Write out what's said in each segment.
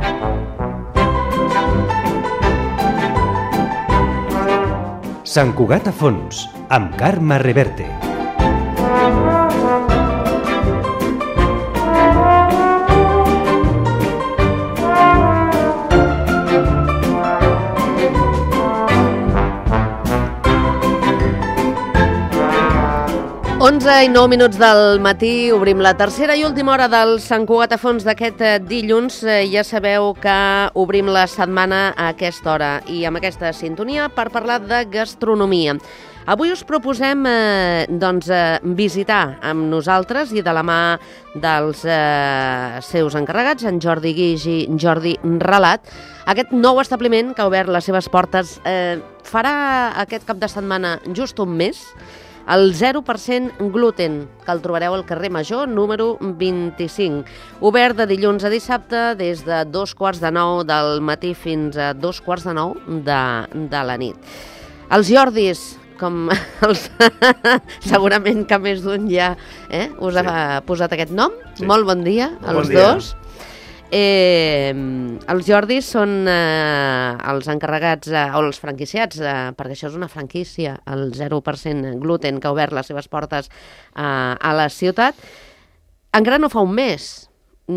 Sant Cugat a fons, amb Carme Reverte. I 9 minuts del matí, obrim la tercera i última hora del Sant Cugat a fons d'aquest dilluns. Ja sabeu que obrim la setmana a aquesta hora i amb aquesta sintonia per parlar de gastronomia. Avui us proposem visitar amb nosaltres i de la mà dels seus encarregats, en Jordi Guix i Jordi Relat, aquest nou establiment que ha obert les seves portes farà aquest cap de setmana just un mes, el 0% gluten, que el trobareu al carrer Major, número 25. Obert de dilluns a dissabte des de 2:15 del matí fins a 2:15 de la nit. Els Jordis, com segurament que més d'un ja us ha posat aquest nom. Sí. Molt bon dia als dos. Els Jordis són els encarregats o els franquiciats, perquè això és una franquícia, el 0% gluten, que ha obert les seves portes a la ciutat. Encara no fa un mes.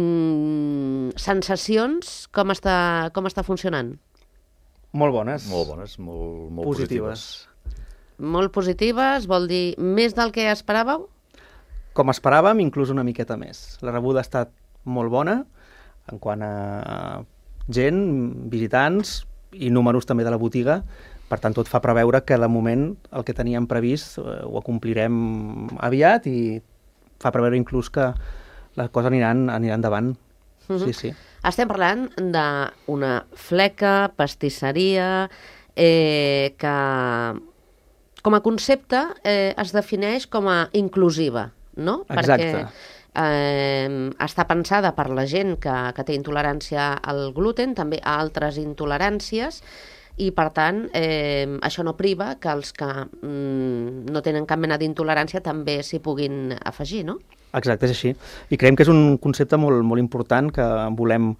Sensacions, com està funcionant? Molt bones. Molt positives. Molt positives, vol dir més del que esperàveu? Com esperàvem, inclús una miqueta més. La rebuda ha estat molt bona, en quant a gent, visitants i números també de la botiga. Per tant, tot fa preveure que de moment el que teníem previst ho acomplirem aviat i fa preveure inclús que les coses aniran endavant. Sí. Estem parlant d'una fleca, pastisseria, que com a concepte es defineix com a inclusiva, no? Exacte. Perquè està pensada per la gent que té intolerància al gluten, també a altres intoleràncies, i per tant això no priva que els que no tenen cap mena d'intolerància també s'hi puguin afegir, no? Exacte, és així. I creiem que és un concepte molt, molt important que volem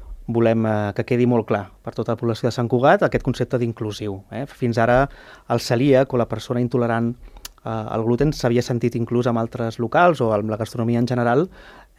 que quedi molt clar per tota la població de Sant Cugat, aquest concepte d'inclusiu. Fins ara el celíac o la persona intolerant el gluten s'havia sentit inclús en altres locals o en la gastronomia en general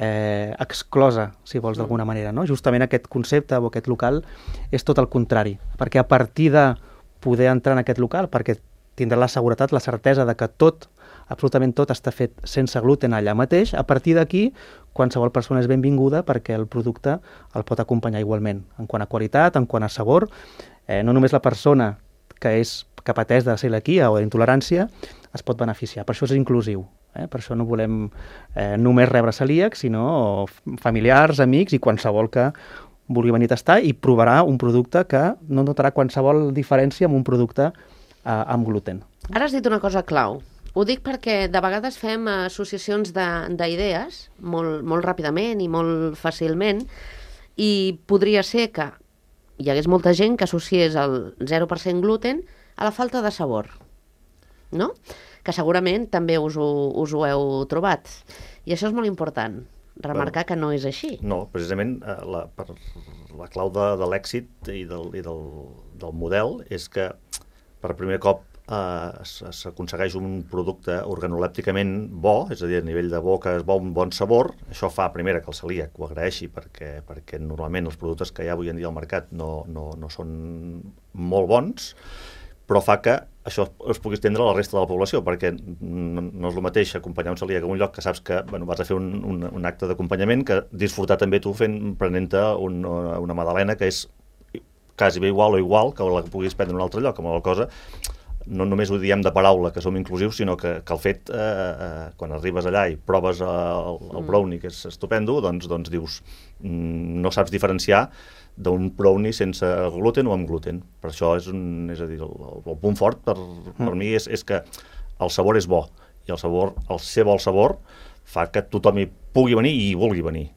exclosa, si vols, d'alguna manera, no? Justament aquest concepte o aquest local és tot el contrari, perquè a partir de poder entrar en aquest local, perquè tindrà la seguretat, la certesa de que tot, absolutament tot, està fet sense gluten allà mateix, a partir d'aquí qualsevol persona és benvinguda perquè el producte el pot acompanyar igualment, en quant a qualitat, en quant a sabor. No només la persona que pateix de celiaquia o d'intolerància es pot beneficiar. Per això és inclusiu. Per això no volem només rebre celíacs, sinó familiars, amics i qualsevol que vulgui venir a tastar i provarà un producte que no notarà qualsevol diferència amb un producte amb gluten. Ara has dit una cosa clau. Ho dic perquè de vegades fem associacions d'idees molt ràpidament i molt fàcilment i podria ser que hi hagués molta gent que associés el 0% gluten a la falta de sabor, no? Que segurament també us ho heu trobat. I això és molt important, remarcar que no és així. No, precisament la clau de l'èxit i del model és que per primer cop s'aconsegueix un producte organolèpticament bo, és a dir, a nivell de boca es un bon sabor. Això fa, primera, que el celíac ho agraeixi, perquè normalment els productes que hi ha avui en dia al mercat no són molt bons, però fa que això es pugui estendre a la resta de la població, perquè no és el mateix acompanyar un celíac a un lloc que saps que vas a fer un acte d'acompanyament, que disfrutar també tu prenent-te una magdalena que és quasi bé igual o igual que la que puguis prendre en un altre lloc, amb la cosa. No només ho diem de paraula, que som inclusius, sinó que el fet, quan arribes allà i proves el brownie, que és estupendo, doncs dius, no saps diferenciar d'un brownie sense gluten o amb gluten. Per això és a dir, el punt fort per mi és que el sabor és bo, i el ser bo el sabor fa que tothom hi pugui venir i hi vulgui venir.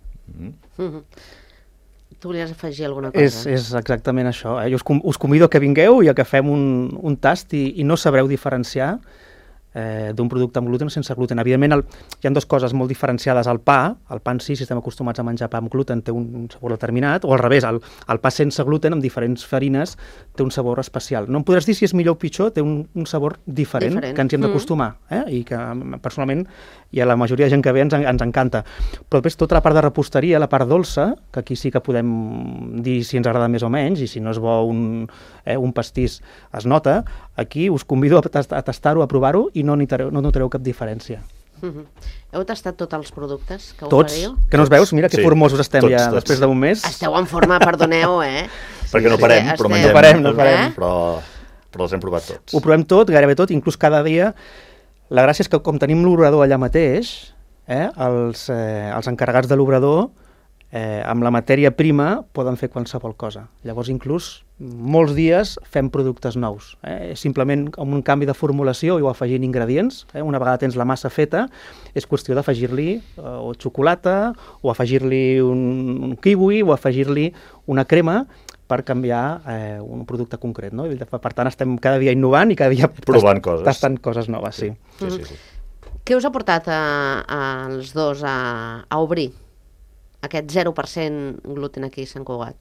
Tu volies afegir alguna cosa? És exactament això. Jo us convido a que vingueu i a que fem un tast i no sabreu diferenciar d'un producte amb gluten o sense gluten. Evidentment, hi ha dues coses molt diferenciades. El pa en si, si estem acostumats a menjar pa amb gluten, té un sabor determinat, o al revés, el pa sense gluten, amb diferents farines, té un sabor especial. No em podràs dir si és millor o pitjor, té un sabor diferent. Que ens hi hem d'acostumar, i que personalment i a la majoria de gent que ve ens encanta. Però després tota la part de reposteria, la part dolça, que aquí sí que podem dir si ens agrada més o menys, i si no és bo un pastís es nota, aquí us convido a tastar-ho, a provar-ho, i no notareu cap diferència. Heu tastat tots els productes que oferiu? Tots, que no us veus? Mira que formosos estem ja després d'un mes. Esteu en forma, perdoneu, Perquè no parem, però mengem. No parem. Però els hem provat tots. Ho provem tot, gairebé tot, inclús cada dia. La gràcia és que com tenim l'obrador allà mateix, els encarregats de l'obrador amb la matèria prima poden fer qualsevol cosa. Llavors, inclús, molts dies fem productes nous. Simplement amb un canvi de formulació i o afegint ingredients. Una vegada tens la massa feta, és qüestió d'afegir-li o xocolata, o afegir-li un kiwi, o afegir-li una crema per canviar un producte concret. No? Per tant, estem cada dia innovant i cada dia tastant coses noves. Sí. Què us ha portat als dos a obrir aquest 0% gluten aquí a Sant Cugat?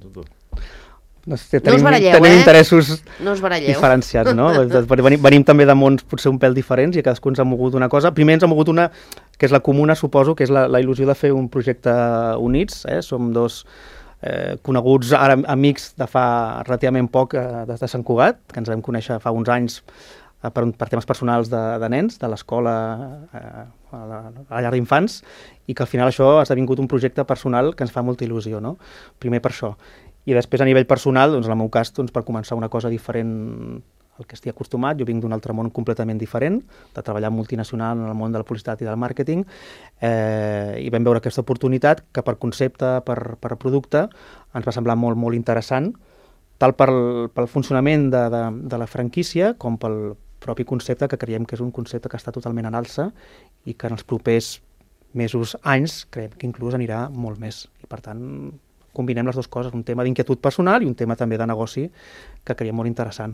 No us baralleu, tenim interessos diferenciats, no? Venim també de mons potser un pèl diferents i cadascú ens ha mogut una cosa. Primer ens ha mogut una, que és la comuna, suposo, que és la il·lusió de fer un projecte units. Som dos coneguts ara amics de fa relativament poc des de Sant Cugat, que ens vam conèixer fa uns anys per temes personals de nens, de l'escola a la llar d'infants, i que al final això ha esdevingut un projecte personal que ens fa molta il·lusió, no? Primer per això. I després a nivell personal, doncs en el meu cas, per començar una cosa diferent al que estic acostumat, jo vinc d'un altre món completament diferent, de treballar multinacional en el món de la publicitat i del màrqueting, i vam veure aquesta oportunitat que per concepte, per producte, ens va semblar molt, molt interessant, tant pel funcionament de la franquícia com pel propi concepte, que creiem que és un concepte que està totalment en alça i que en els propers mesos, anys, creiem que inclús anirà molt més. I per tant, combinem les dues coses, un tema d'inquietud personal i un tema també de negoci que creiem molt interessant.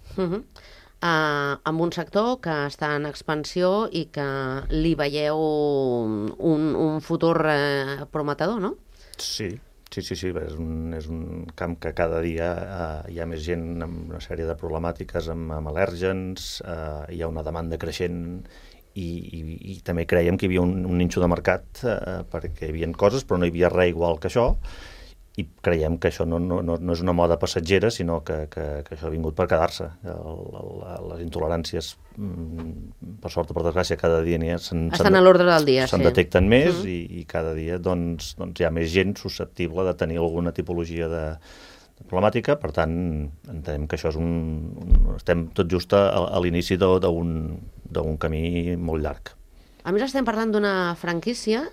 Amb un sector que està en expansió i que li veieu un futur prometedor, no? Sí, és un camp que cada dia hi ha més gent amb una sèrie de problemàtiques, amb al·lèrgens, hi ha una demanda creixent i també creiem que hi havia un nínxol de mercat perquè hi havia coses però no hi havia res igual que això, i creiem que això no és una moda passatgera, sinó que això ha vingut per quedar-se. Les intoleràncies, per sort o per desgràcia, cada dia estan a l'ordre del dia, se'n detecten més i cada dia doncs, hi ha més gent susceptible de tenir alguna tipologia de problemàtica. Per tant, entenem que això és estem tot just a l'inici d'un camí molt llarg. A més, estem parlant d'una franquícia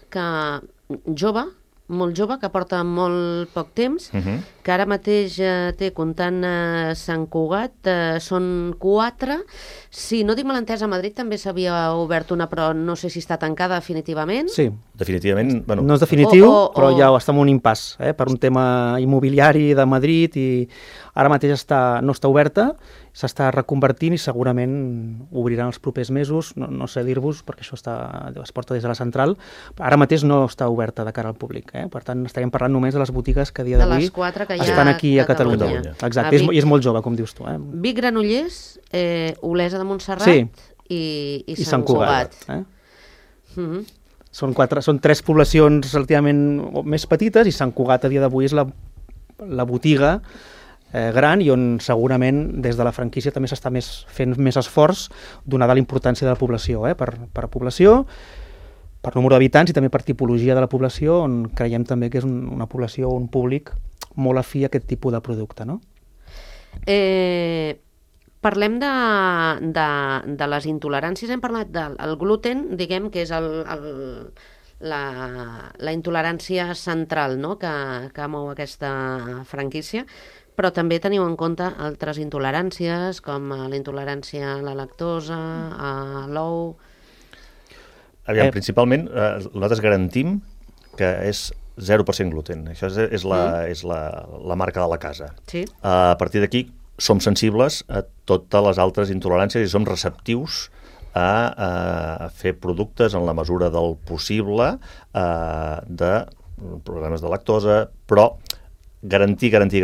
molt jove, que porta molt poc temps, que ara mateix té, comptant Sant Cugat, són 4. Si no tinc mal entès, a Madrid també s'havia obert una, però no sé si està tancada definitivament. Sí. Definitivament, bueno. No és definitiu, però ja està en un impàs, per un tema immobiliari de Madrid, i ara mateix no està oberta, s'està reconvertint i segurament obriran els propers mesos, no sé dir-vos, perquè això es porta des de la central. Ara mateix no està oberta de cara al públic, per tant estaríem parlant només de les botigues que a dia d'avui estan aquí a Catalunya. Exacte, i és molt jove, com dius tu. Vic, Granollers, Olesa de Montserrat i Sant Cugat. Són 3 poblacions relativament més petites, i Sant Cugat a dia d'avui és la botiga gran, i on segurament des de la franquícia també s'està fent més esforç, donada la importància de la població, per població, per número d'habitants i també per tipologia de la població, on creiem també que és una població, un públic molt afí a aquest tipus de producte, no? Parlem de les intoleràncies. Hem parlat del gluten, diguem que és la intolerància central, no?, que mou aquesta franquícia, però també teniu en compte altres intoleràncies, com la intolerància a la lactosa, a l'ou... Aviam, principalment, nosaltres garantim que és 0% gluten. Això és la marca de la casa. Sí. A partir d'aquí som sensibles a totes les altres intoleràncies i som receptius a fer productes en la mesura del possible de programes de lactosa, però garantim el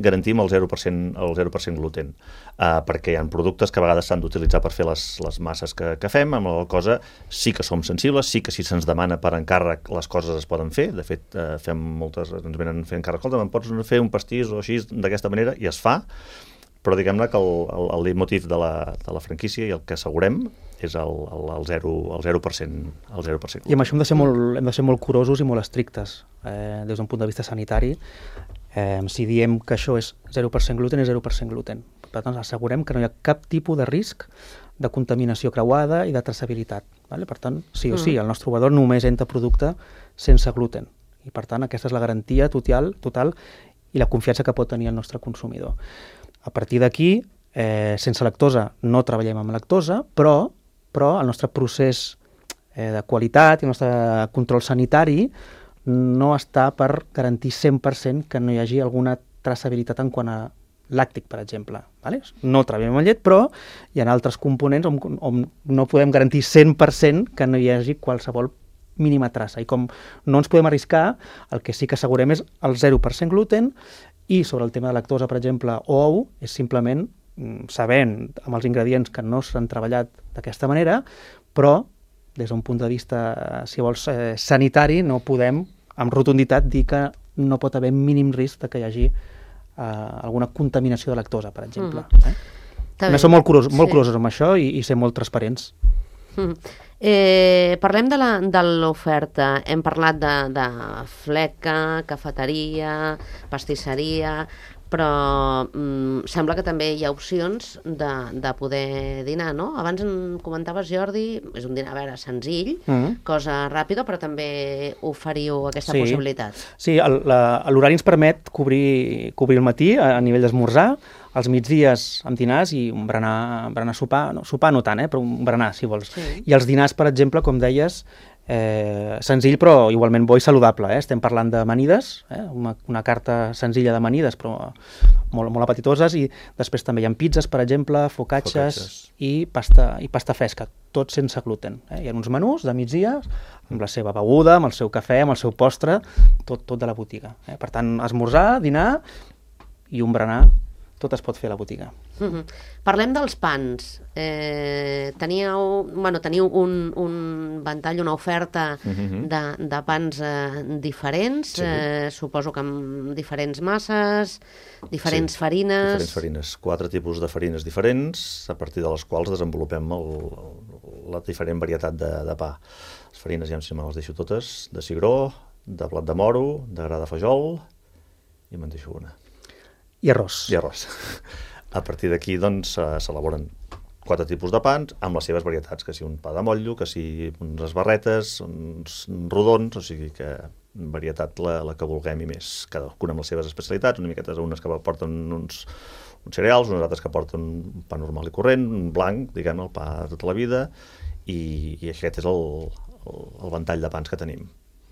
0% gluten, perquè hi ha productes que a vegades s'han d'utilitzar per fer les masses que fem, amb la cosa sí que som sensibles, sí que si se'ns demana per encàrrec les coses es poden fer, de fet fem moltes, ens venen fent encàrrec, escolta, me'n pots fer un pastís o així d'aquesta manera, i es fa, però diguem-ne que el leitmotiv de la franquícia i el que assegurem és el 0%. I amb això hem de ser molt curosos i molt estrictes des d'un punt de vista sanitari. Si diem que això és 0% gluten, és 0% gluten. Per tant, assegurem que no hi ha cap tipus de risc de contaminació creuada i de traçabilitat. Vale? Per tant, sí o sí, el nostre obrador només entra producte sense gluten. I per tant, aquesta és la garantia total i la confiança que pot tenir el nostre consumidor. A partir d'aquí, sense lactosa no treballem amb lactosa, però el nostre procés de qualitat i el nostre control sanitari no està per garantir 100% que no hi hagi alguna traçabilitat en quant a làctic, per exemple. Vale? No treballem amb llet, però hi ha altres components on no podem garantir 100% que no hi hagi qualsevol mínima traça. I com no ens podem arriscar, el que sí que assegurem és el 0% gluten, i sobre el tema de lactosa, per exemple, o ou, és simplement sabent amb els ingredients que no s'han treballat d'aquesta manera, però des d'un punt de vista, si vols, sanitari, no podem amb rotunditat dir que no pot haver mínim risc de que hi hagi alguna contaminació de lactosa, per exemple. Som molt curosos amb això i ser molt transparents. Parlem de l'oferta. Hem parlat de fleca, cafeteria, pastisseria, però sembla que també hi ha opcions de poder dinar, no? Abans em comentaves, Jordi, és un dinar, a veure, senzill, cosa ràpida, però també oferiu aquesta possibilitat. Sí, l'horari ens permet cobrir el matí a nivell d'esmorzar, als migdies amb dinars i un berenar a sopar, sopar no tant, però un berenar, si vols. I els dinars, per exemple, com deies, senzill però igualment bo i saludable. Estem parlant d'amanides, una carta senzilla d'amanides però molt apetitoses, i després també hi ha pizzas, per exemple, focacces i pasta fresca, tot sense gluten. Hi ha uns menús de migdia amb la seva beguda, amb el seu cafè, amb el seu postre, tot de la botiga. Per tant, esmorzar, dinar i un berenar, tot es pot fer a la botiga. Parlem dels pans. Teniu un ventall, una oferta de pans diferents, suposo que amb diferents masses, diferents farines... Diferents farines, 4 tipus de farines diferents, a partir de les quals desenvolupem la diferent varietat de pa. Les farines, ja si me les deixo totes, de cigró, de blat de moro, de gra de fajol, i me'n deixo una. I arròs. A partir d'aquí, doncs, s'elaboren 4 tipus de pans amb les seves varietats, que si un pa de motllo, que si unes barretes, uns rodons, o sigui que varietat la que vulguem i més, cadascuna amb les seves especialitats, una miqueta unes que porten uns cereals, unes altres que porten un pa normal i corrent, un blanc, diguem, el pa de tota la vida, i aquest és el ventall de pans que tenim.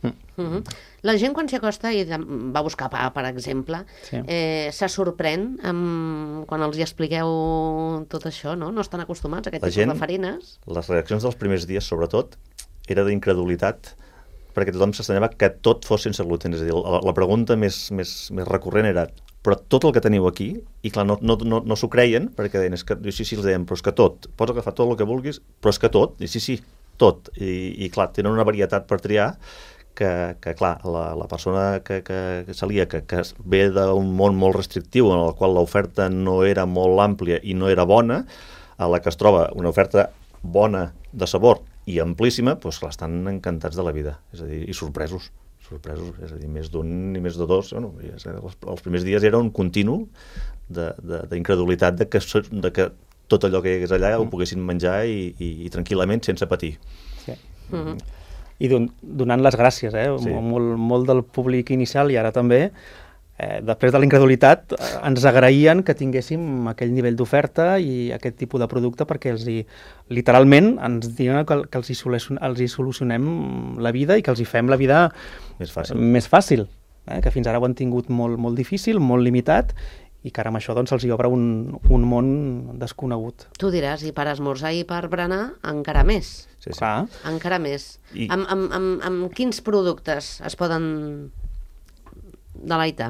La gent quan s'hi acosta i va buscar pa, per exemple, se sorprèn quan els hi expliqueu tot això, no? No estan acostumats a aquest tipus de farines. Les reaccions dels primers dies, sobretot, era d'incredulitat, perquè tothom s'estranyava que tot fos sense gluten. És a dir, la pregunta més recurrent era però tot el que teniu aquí, i clar, no s'ho creien, perquè deien, sí, els deien, però és que tot, pots agafar tot el que vulguis, però és que tot, i sí, tot, i clar, tenen una varietat per triar, que clar, la persona que celíaca, que ve d'un món molt restrictiu en el qual l'oferta no era molt àmplia i no era bona, a la que es troba una oferta bona de sabor i amplíssima, doncs estan encantats de la vida, és a dir, i sorpresos, és a dir, més d'un i més de dos. Bueno, els primers dies era un continu d'incredulitat de que tot allò que hi hagués allà ho poguessin menjar i tranquil·lament, sense patir. Sí. I donant les gràcies, molt del públic inicial i ara també, després de la incredulitat, ens agraïen que tinguéssim aquell nivell d'oferta i aquest tipus de producte perquè literalment ens diuen que els hi solucionem la vida i que els hi fem la vida més fàcil, que fins ara ho han tingut molt difícil, molt limitat, i que ara amb això doncs, se'ls hi obre un món desconegut. Tu diràs, i per esmorzar i per berenar, encara més. Sí, sí. Clar. Encara més. Amb quins productes es poden deleitar?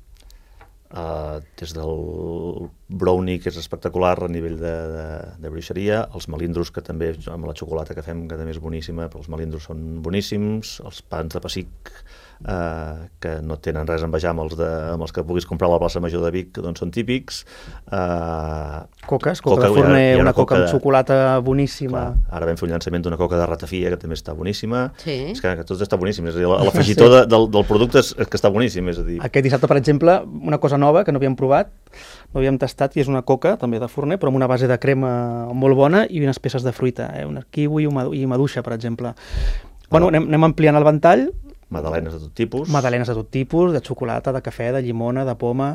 Des del brownie, que és espectacular a nivell de bruixeria, els melindros, que també, amb la xocolata que fem, que també és boníssima, però els melindros són boníssims, els pans de pessic, que no tenen res a envejar amb els que puguis comprar a la plaça Major de Vic, doncs són típics. Coca de forner, una coca amb xocolata boníssima. Clar, ara vam fer un llançament d'una coca de ratafia, que també està boníssima. Sí. És que tot està boníssim, és a dir, l'afegitó del producte és que està boníssim, és a dir... Aquest dissabte, per exemple, una cosa nova que no havíem provat, no havíem tastat, i és una coca, també de forner, però amb una base de crema molt bona i unes peces de fruita, una kiwi i maduixa, per exemple. Bueno, anem ampliant el ventall. Magdalenes de tot tipus. Magdalenes de tot tipus, de xocolata, de cafè, de llimona, de poma.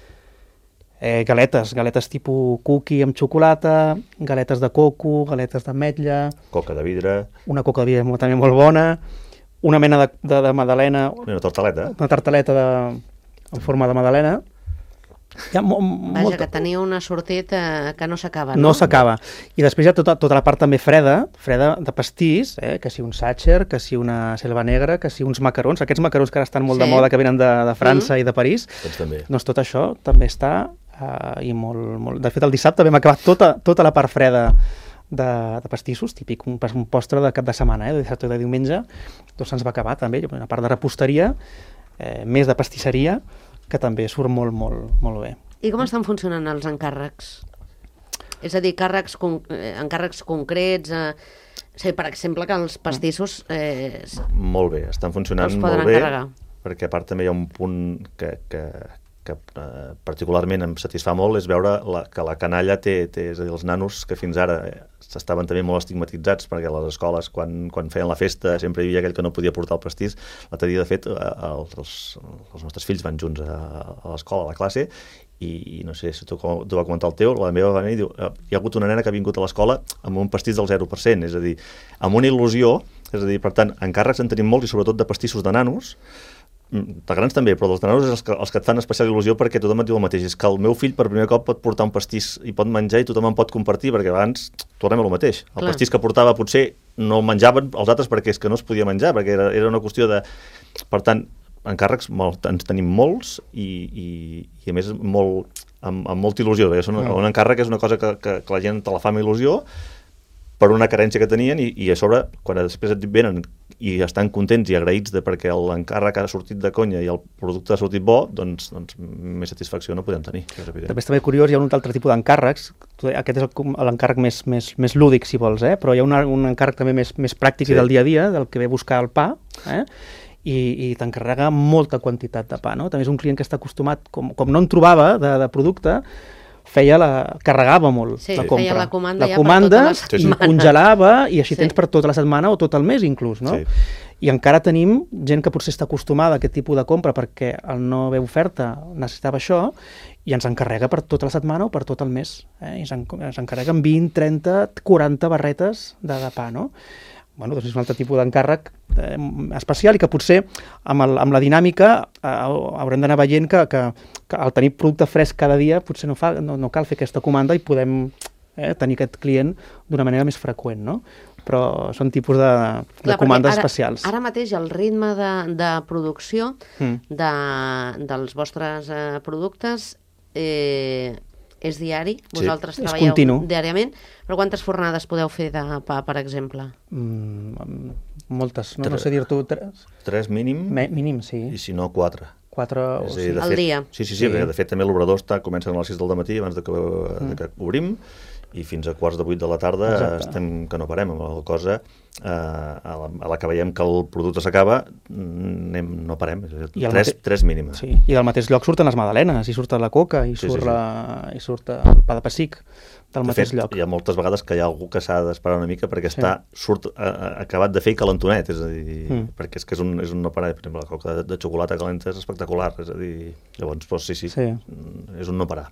Galetes tipus cookie amb xocolata, galetes de coco, galetes d'ametlla. Coca de vidre. Una coca de vidre també molt bona. Una mena de magdalena. Una tartaleta. Una tartaleta en forma de magdalena. Vaja, que teniu una sortit que no s'acaba, no? No s'acaba. I després hi ha tota la part també freda de pastís, que si un sàcher, que si una selva negra, que si uns macarons. Aquests macarons que ara estan molt de moda, que venen de França i de París. Doncs tot això també està i molt... De fet, el dissabte vam acabar tota la part freda de pastissos, típic, un postre de cap de setmana, de dissabte i de diumenge. Doncs se'ns va acabar també, una part de reposteria, més de pastisseria, que també surt molt bé. I com estan funcionant els encàrrecs? És a dir, encàrrecs concrets, per exemple, que els pastissos... Molt bé, estan funcionant molt bé, perquè a part també hi ha un punt que particularment em satisfà molt, és veure que la canalla té, és a dir, els nanos que fins ara estaven també molt estigmatitzats, perquè a les escoles, quan feien la festa, sempre hi havia aquell que no podia portar el pastís. L'altre dia, de fet, els nostres fills van junts a l'escola, a la classe, i no sé si tu va comentar el teu, la meva va venir i diu, hi ha hagut una nena que ha vingut a l'escola amb un pastís del 0%, és a dir, amb una il·lusió, és a dir, per tant, encàrrecs en tenim molts, i sobretot de pastissos de nanos, de grans també, però dels de nanos és els que et fan especial il·lusió, perquè tothom et diu el mateix, és que el meu fill per primer cop pot portar un pastís i pot menjar i tothom en pot compartir, perquè abans tornem a lo mateix. El pastís que portava potser no el menjaven els altres perquè és que no es podia menjar, perquè era una qüestió de... Per tant, encàrrecs ens tenim molts i a més amb molta il·lusió. Un encàrrec és una cosa que la gent te la fa amb il·lusió per una carència que tenien i a sobre, quan després et venen i estan contents i agraïts perquè l'encàrrec ha sortit de conya i el producte ha sortit bo, doncs més satisfacció no podem tenir. També està curiós, hi ha un altre tipus d'encàrrecs. Aquest és l'encàrrec més lúdic, si vols, però hi ha un encàrrec també més pràctic i del dia a dia, del que ve a buscar el pa, i t'encarrega molta quantitat de pa, no? També és un client que està acostumat, com no en trobava de producte, carregava molt la compra. Feia la comanda ja per tota la setmana. I congelava, i així tens per tota la setmana o tot el mes inclús, no? I encara tenim gent que potser està acostumada a aquest tipus de compra perquè al no haver oferta necessitava això i ens encarrega per tota la setmana o per tot el mes. I ens encarreguen 20, 30, 40 barretes de pa, no? Bueno, doncs és un altre tipus d'encàrrec especial i que potser amb la dinàmica haurem d'anar veient que al tenir producte fresc cada dia potser no cal fer aquesta comanda i podem tenir aquest client d'una manera més freqüent, no? Però són tipus de comandes especials. Ara mateix el ritme de producció dels vostres productes és diari? Vosaltres treballeu diàriament? Però quantes fornades podeu fer de pa, per exemple? Moltes, no sé dir-t'ho. 3 mínim? Mínim, sí. I si no, 4. 4 al dia? Sí, perquè de fet també l'obrador comença a les 6 del matí abans que obrim, i fins a 7:45 de la tarda estem que no parem amb la cosa. A la que veiem que el producte s'acaba no parem, 3 mínimes. I del mateix lloc surten les magdalenes, i surt la coca, i surt el pa de pessic del mateix lloc. Hi ha moltes vegades que hi ha algú que s'ha d'esperar una mica perquè surt acabat de fer i calentonet, és a dir, perquè és que és un no parar. Per exemple, la coca de xocolata calenta és espectacular, és a dir, llavors sí, és un no parar.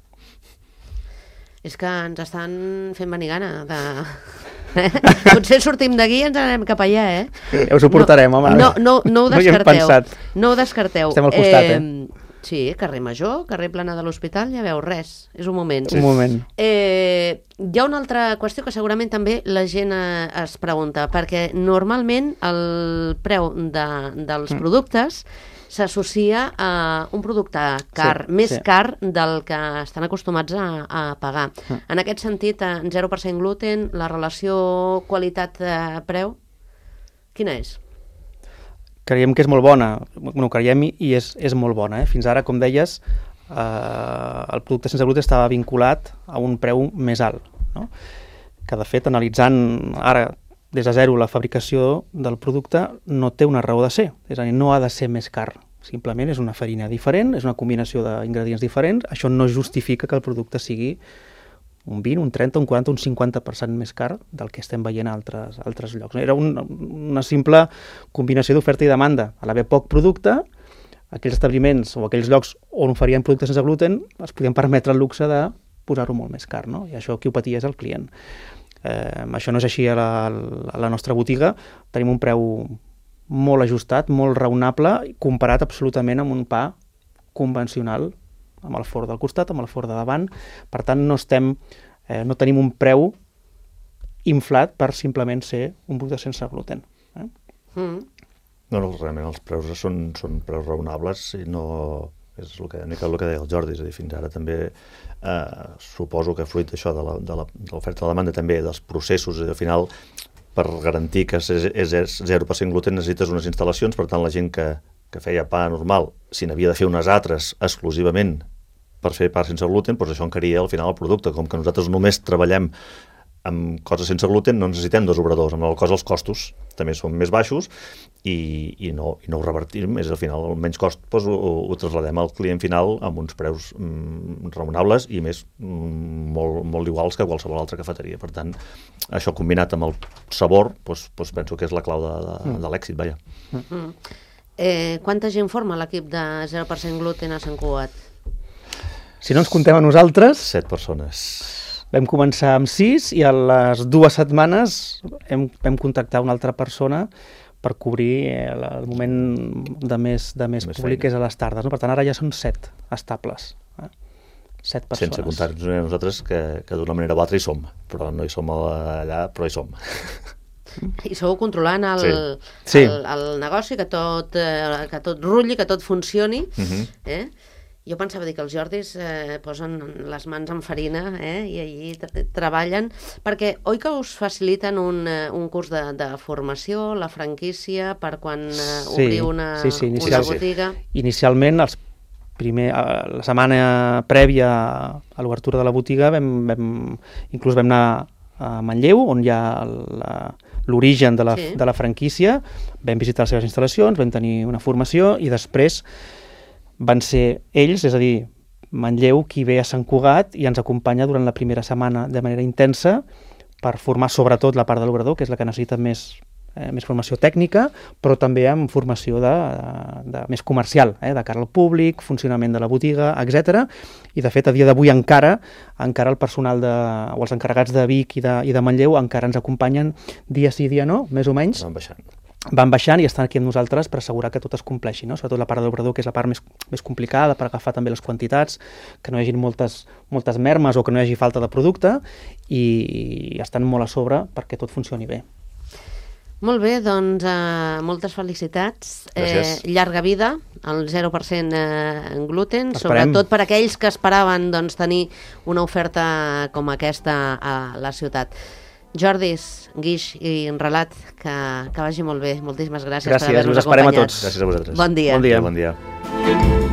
És que ens estan fent venir gana de... Potser sortim d'aquí i ens anem cap allà, Ja ho suportarem, home. No ho descarteu. No ho descarteu. Estem al costat, Sí, carrer Major, carrer Plana de l'Hospital, ja veus, res, és un moment. Un moment. Hi ha una altra qüestió que segurament també la gent es pregunta, perquè normalment el preu dels productes s'associa a un producte car, més car del que estan acostumats a pagar. En aquest sentit, 0% gluten, la relació qualitat-preu, quina és? Creiem que és molt bona, creiem i és molt bona. Fins ara, com deies, el producte sense gluten estava vinculat a un preu més alt, no? Que de fet, analitzant ara des de zero la fabricació del producte, no té una raó de ser, és a dir, no ha de ser més car, simplement és una farina diferent, és una combinació d'ingredients diferents, això no justifica que el producte sigui un 20, un 30, un 40, un 50% més car del que estem veient a altres llocs. Era una simple combinació d'oferta i demanda. A l'haver poc producte, aquells establiments o aquells llocs on oferien productes sense gluten es podien permetre el luxe de posar-ho molt més car, no? I això qui ho patia és el client. Això no és així a la nostra botiga. Tenim un preu molt ajustat, molt raonable, comparat absolutament amb un pa convencional, amb el forn del costat, amb el forn de davant. Per tant, no tenim un preu inflat per simplement ser un producte sense gluten. No, realment els preus són preus raonables i no... És el que deia el Jordi, és a dir, fins ara també suposo que fruit d'això, de l'oferta de la demanda també, dels processos, i al final, per garantir que és 0% gluten necessites unes instal·lacions, per tant la gent que feia pa normal, si n'havia de fer unes altres exclusivament per fer pa sense gluten, doncs això encaria al final el producte. Com que nosaltres només treballem amb coses sense gluten, no necessitem dos obradors, amb la cosa els costos també són més baixos i no ho revertim, és al final el menys cost doncs ho trasladem al client final amb uns preus raonables i més molt iguals que qualsevol altra cafeteria. Per tant, això combinat amb el sabor, doncs penso que és la clau de l'èxit, vaja. Quanta gent forma l'equip de 0% gluten a Sant Cugat? Si no ens comptem a nosaltres... 7 persones. Vam començar amb 6 i a les 2 setmanes vam contactar una altra persona per cobrir el moment de més públic, que és a les tardes. No? Per tant, ara ja són 7 estables. 7 persones. Sense comptar nosaltres, que d'una manera o altra hi som, però no hi som allà, però hi som. I sou controlant el negoci, que tot rulli, que tot funcioni. Jo pensava dir que els Jordis posen les mans en farina i allí treballen, perquè oi que us faciliten un curs de formació, la franquícia, per quan obriu una botiga? Inicialment, la setmana prèvia a l'obertura de la botiga inclús vam anar a Manlleu, on hi ha l'origen de la franquícia, vam visitar les seves instal·lacions, vam tenir una formació i després van ser ells, és a dir, Manlleu, qui ve a Sant Cugat i ens acompanya durant la primera setmana de manera intensa per formar sobretot la part de l'obrador, que és la que necessita més formació tècnica, però també amb formació més comercial, de cara al públic, funcionament de la botiga, etc. I de fet, a dia d'avui encara el personal o els encarregats de Vic i de Manlleu encara ens acompanyen dia sí, dia no, més o menys. Van baixant i estan aquí amb nosaltres per assegurar que tot es compleixi, no? Sobretot la part de l'obrador, que és la part més complicada per agafar també les quantitats, que no hi hagi moltes mermes o que no hi hagi falta de producte, i estan molt a sobre perquè tot funcioni bé. Molt bé, doncs moltes felicitats. Llarga vida, el 0% en gluten, sobretot per aquells que esperaven tenir una oferta com aquesta a la ciutat. Jordis, Guix i Relat, que vagi molt bé. Moltíssimes gràcies per haver-nos acompanyat. Gràcies, us esperem a tots. Gràcies a vosaltres. Bon dia. Bon dia.